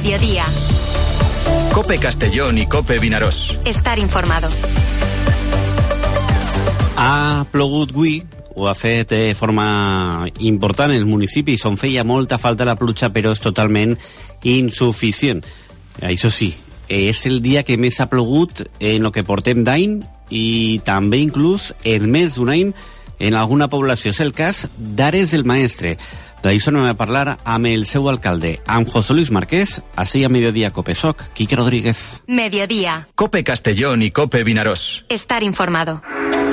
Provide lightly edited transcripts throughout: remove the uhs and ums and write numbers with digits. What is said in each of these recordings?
Mediodía. COPE Castellón i COPE Vinaròs. Estar informado. Ha plogut avui, ho ha fet de forma important en els municipis on feia molta falta la pluja, però és totalment insuficient. Això sí, és el dia que més ha plogut en el que portem d'any i també inclús en més d'un any en alguna població. És el cas d'Ares del Maestre. D'això anem a parlar amb el seu alcalde, amb José Luis Marqués, així a Mediodía COPE. Soc Quique Rodríguez. Mediodía. COPE Castellón i COPE Vinaròs. Estar informado.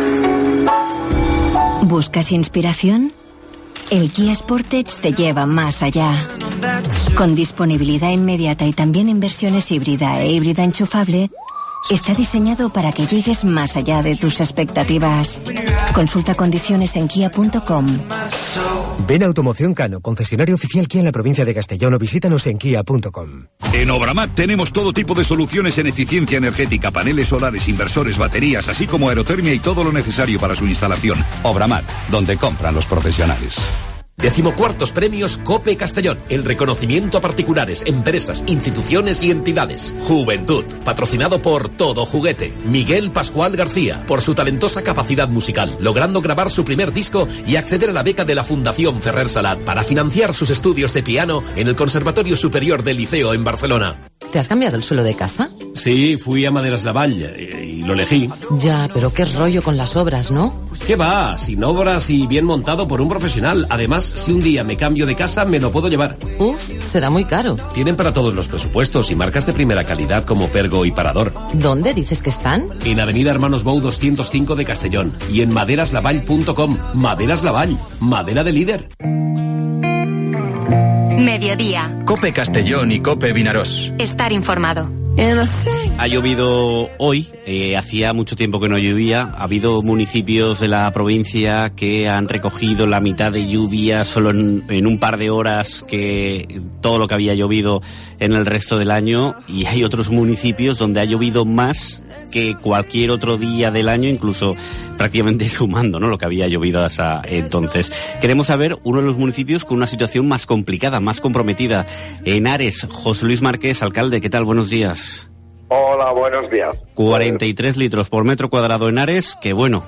¿Buscas inspiración? El Kia Sportage te lleva más allá. Con disponibilidad inmediata y también en versiones híbrida e híbrida enchufable, está diseñado para que llegues más allá de tus expectativas. Consulta condiciones en kia.com. Ven a Automoción Cano, concesionario oficial Kia en la provincia de Castellón, o visítanos en kia.com. En Obramat tenemos todo tipo de soluciones en eficiencia energética, paneles solares, inversores, baterías, así como aerotermia y todo lo necesario para su instalación. Obramat, donde compran los profesionales. 14º Premios COPE Castellón. El reconocimiento a particulares, empresas, instituciones y entidades. Juventud. Patrocinado por Todo Juguete. Miguel Pascual García. Por su talentosa capacidad musical, logrando grabar su primer disco y acceder a la beca de la Fundación Ferrer Salat para financiar sus estudios de piano en el Conservatorio Superior del Liceo en Barcelona. ¿Te has cambiado el suelo de casa? Sí, fui a Maderas Lavall y lo elegí. Ya, pero qué rollo con las obras, ¿no? ¿Qué va? Sin obras y bien montado por un profesional. Además, si un día me cambio de casa, me lo puedo llevar. Uf, será muy caro. Tienen para todos los presupuestos y marcas de primera calidad como Pergo y Parador. ¿Dónde dices que están? En Avenida Hermanos Bou 205 de Castellón y en maderaslavall.com. Maderas Lavall, madera de líder. Mediodía. COPE Castellón y COPE Vinaròs. Estar informado. Ha llovido hoy, hacía mucho tiempo que no llovía. Ha habido municipios de la provincia que han recogido la mitad de lluvia solo en un par de horas que todo lo que había llovido en el resto del año, y hay otros municipios donde ha llovido más que cualquier otro día del año, incluso prácticamente sumando, ¿no?, lo que había llovido hasta entonces. Queremos saber uno de los municipios con una situación más complicada, más comprometida. En Ares, José Luis Marqués, alcalde, ¿qué tal? Buenos días. Hola, buenos días. 43 litros por metro cuadrado en Ares, que bueno,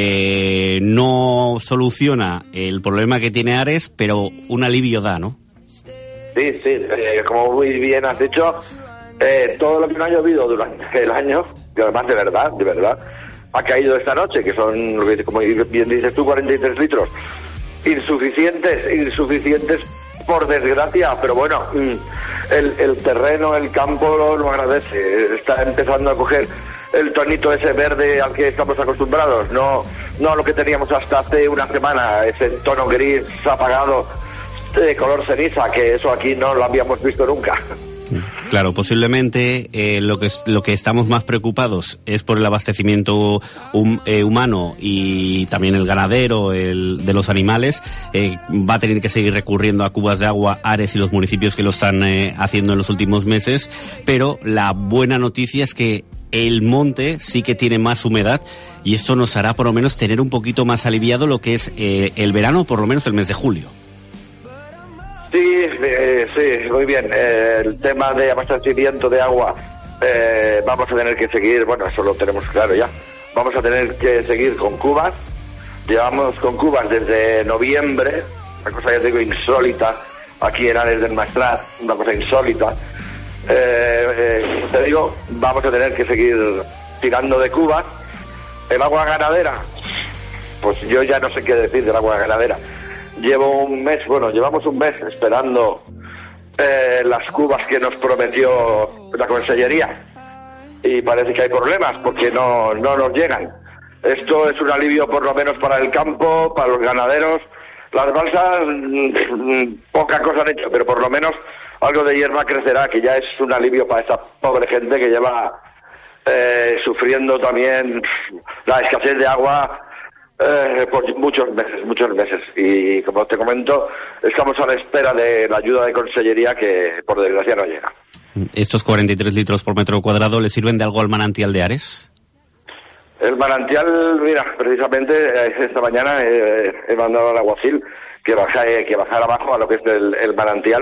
no soluciona el problema que tiene Ares, pero un alivio da, ¿no? Sí, como muy bien has dicho, todo lo que no ha llovido durante el año, que además de verdad, ha caído esta noche, que son, como bien dices tú, 43 litros. Insuficientes por desgracia, pero bueno, el terreno, el campo lo agradece. Está empezando a coger el tonito ese verde al que estamos acostumbrados, no lo que teníamos hasta hace una semana, ese tono gris apagado de color ceniza, que eso aquí no lo habíamos visto nunca. Claro, posiblemente lo que estamos más preocupados es por el abastecimiento humano y también el ganadero, de los animales. Va a tener que seguir recurriendo a cubas de agua Ares y los municipios que lo están haciendo en los últimos meses, pero la buena noticia es que el monte sí que tiene más humedad y esto nos hará por lo menos tener un poquito más aliviado lo que es el verano, por lo menos el mes de julio. Sí, muy bien. El tema de abastecimiento de agua, vamos a tener que seguir, bueno, eso lo tenemos claro ya. Vamos a tener que seguir con cubas. Llevamos con cubas desde noviembre, una cosa, ya digo, insólita, aquí en Ares del Maestrat, una cosa insólita. Te digo, vamos a tener que seguir tirando de cubas. El agua ganadera, pues yo ya no sé qué decir del agua ganadera. Llevamos un mes esperando las cubas que nos prometió la Consellería y parece que hay problemas porque no nos llegan. Esto es un alivio por lo menos para el campo, para los ganaderos. Las balsas poca cosa han hecho, pero por lo menos algo de hierba crecerá, que ya es un alivio para esa pobre gente que lleva sufriendo también la escasez de agua por muchos meses, y como te comento, estamos a la espera de la ayuda de Consellería, que por desgracia no llega. ¿Estos 43 litros por metro cuadrado le sirven de algo al manantial de Ares? El manantial, mira, precisamente esta mañana he mandado al alguacil que bajara abajo a lo que es el manantial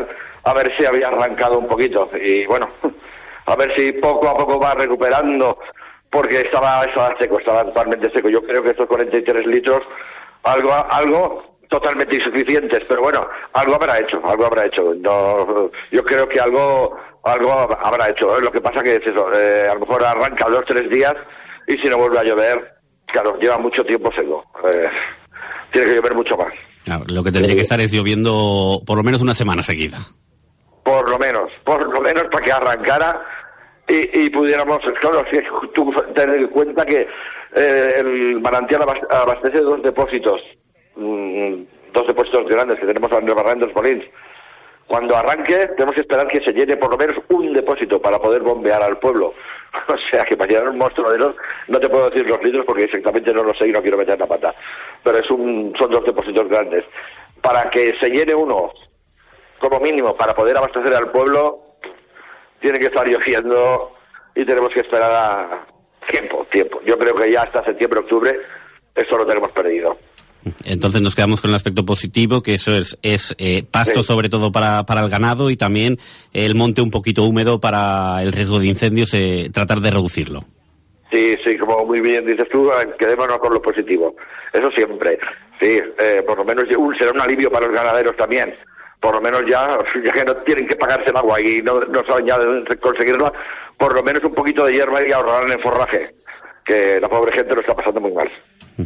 a ver si había arrancado un poquito. Y bueno, a ver si poco a poco va recuperando, porque estaba seco, estaba totalmente seco. Yo creo que estos 43 litros, algo totalmente insuficientes, pero bueno, algo habrá hecho. No, yo creo que algo habrá hecho. Lo que pasa que es eso, a lo mejor arranca 2 o 3 días y si no vuelve a llover, claro, lleva mucho tiempo seco. Tiene que llover mucho más. Claro, lo que tendría que estar es lloviendo por lo menos una semana seguida. Por lo menos para que arrancara y pudiéramos, claro, si tú ten en cuenta que el manantial abastece 2 depósitos, 2 depósitos grandes que tenemos en el Barranco de los Molins. Cuando arranque tenemos que esperar que se llene por lo menos un depósito para poder bombear al pueblo. O sea que para llenar un monstruo de los, no te puedo decir los litros porque exactamente no lo sé y no quiero meter la pata, pero son 2 depósitos grandes. Para que se llene uno, como mínimo, para poder abastecer al pueblo, tiene que estar lloviendo y tenemos que esperar a tiempo. Yo creo que ya hasta septiembre, octubre, esto lo tenemos perdido. Entonces nos quedamos con el aspecto positivo, que eso es pasto, sí, sobre todo para el ganado, y también el monte un poquito húmedo para el riesgo de incendios, tratar de reducirlo. Sí, como muy bien dices tú, quedémonos con lo positivo. Eso siempre. Sí, por lo menos será un alivio para los ganaderos también. Por lo menos ya que no tienen que pagarse el agua y no saben ya de conseguirla, por lo menos un poquito de hierba y ahorrarán en forraje, que la pobre gente lo está pasando muy mal.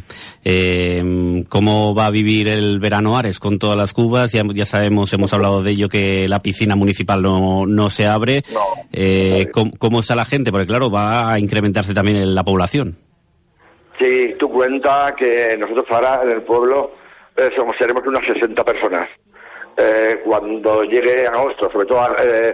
¿Cómo va a vivir el verano Ares con todas las cubas? Ya sabemos, hemos hablado de ello, que la piscina municipal no se abre. ¿Cómo está la gente? Porque claro, va a incrementarse también la población. Sí, tú cuenta que nosotros ahora en el pueblo seremos unas 60 personas. Cuando llegue agosto, sobre todo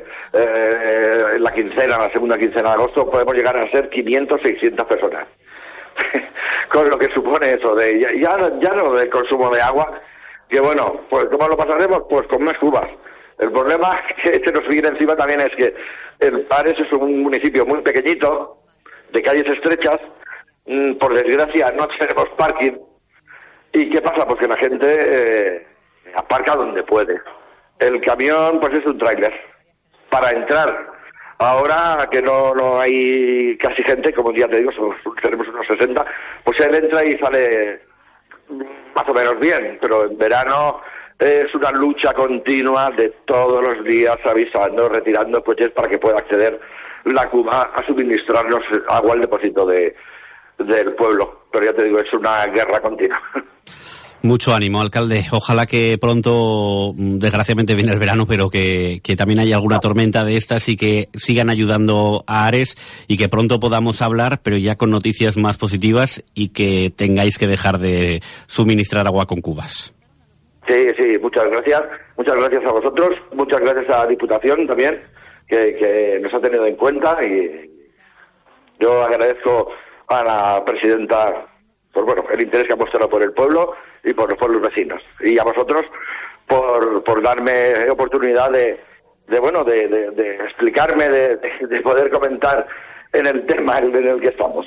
la segunda quincena de agosto, podemos llegar a ser 500, 600 personas. Con lo que supone eso de ya no del consumo de agua, que bueno, pues ¿cómo lo pasaremos? Pues con más cubas. El problema que se nos viene encima también es que el Ares es un municipio muy pequeñito, de calles estrechas, por desgracia no tenemos parking. ¿Y qué pasa? Pues que la gente aparca donde puede. El camión pues es un tráiler. Para entrar, ahora que no hay casi gente, como ya te digo, tenemos unos 60, pues él entra y sale más o menos bien, pero en verano es una lucha continua de todos los días avisando, retirando coches para que pueda acceder la Cuba a suministrarnos agua al depósito del pueblo. Pero ya te digo, es una guerra continua. Mucho ánimo, alcalde. Ojalá que pronto, desgraciadamente viene el verano, pero que también haya alguna tormenta de estas y que sigan ayudando a Ares y que pronto podamos hablar, pero ya con noticias más positivas y que tengáis que dejar de suministrar agua con cubas. Sí, muchas gracias. Muchas gracias a vosotros. Muchas gracias a la Diputación también, que nos ha tenido en cuenta, y yo agradezco a la presidenta el interés que ha mostrado por el pueblo y por los vecinos, y a vosotros por darme oportunidad de explicarme, de poder comentar en el tema en el que estamos.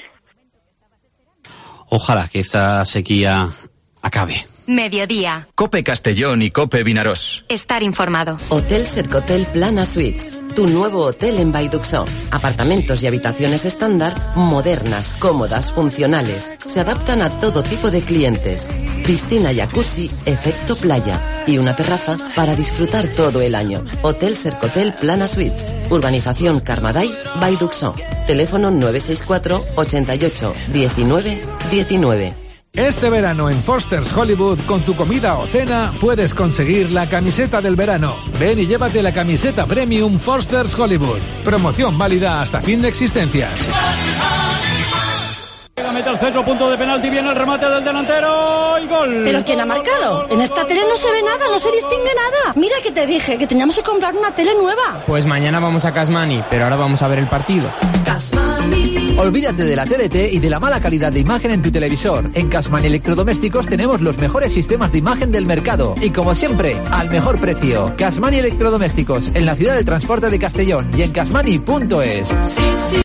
Ojalá que esta sequía acabe. Mediodía. COPE Castellón y COPE Vinaròs. Estar informado. Hotel Cercotel Plana Suites, tu nuevo hotel en Vallduxó. Apartamentos y habitaciones estándar, modernas, cómodas, funcionales. Se adaptan a todo tipo de clientes. Piscina, jacuzzi, efecto playa y una terraza para disfrutar todo el año. Hotel Cercotel Plana Suites, Urbanización Carmaday, Vallduxó. Teléfono 964 88 19 19. Este verano en Foster's Hollywood, con tu comida o cena, puedes conseguir la camiseta del verano. Ven y llévate la camiseta Premium Foster's Hollywood. Promoción válida hasta fin de existencias. Mete al centro, punto de penalti, viene el remate del delantero y gol. ¿Pero quién ha marcado? En esta tele no se ve nada, no se distingue nada. Mira que te dije que teníamos que comprar una tele nueva. Pues mañana vamos a Casmani, pero ahora vamos a ver el partido. Casmani. Olvídate de la TDT y de la mala calidad de imagen en tu televisor. En Casmani Electrodomésticos tenemos los mejores sistemas de imagen del mercado. Y como siempre, al mejor precio. Casmani Electrodomésticos, en la ciudad del transporte de Castellón y en casmani.es. Sí.